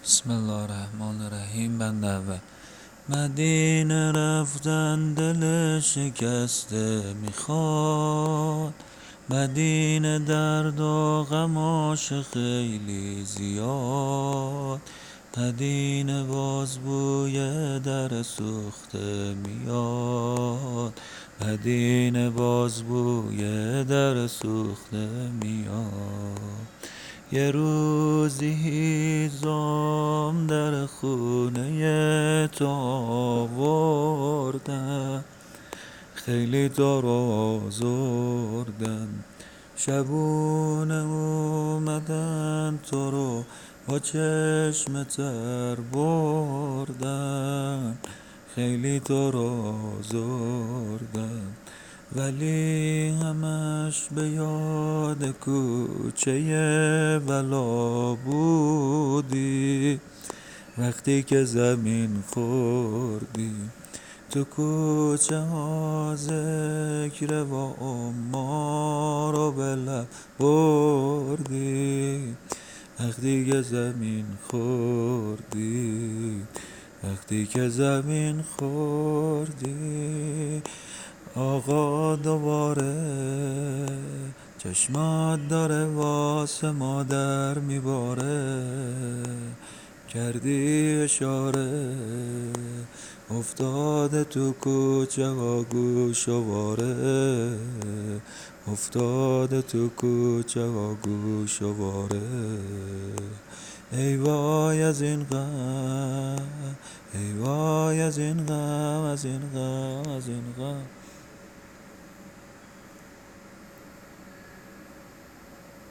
بسم الله الرحمن الرحیم. بند اول. مدینه رفتن دل شکسته میخواد، مدینه درد و غماش خیلی زیاد، مدینه باز بوی در سوخته میاد، مدینه باز بوی در سوخته میاد. یه روزی هیزم در خونه تو آوردن، خیلی تو رو آزردن، شبونه اومدن تو رو با چشم تر بردن، خیلی تو رو آزردن، ولی همش به یاد کوچه بلا بودی. وقتی که زمین خوردی تو کوچه ها ذکر و ما رو به لب بردی. وقتی که زمین خوردی، وقتی که زمین خوردی، آقا دوباره چشمات داره واسه مادر میباره، کردی اشاره افتاده تو کوچه ها گوشواره، افتاده تو کوچه ها گوشواره. ای وای از این غم، ای وای از این غم، از این غم، از این غم.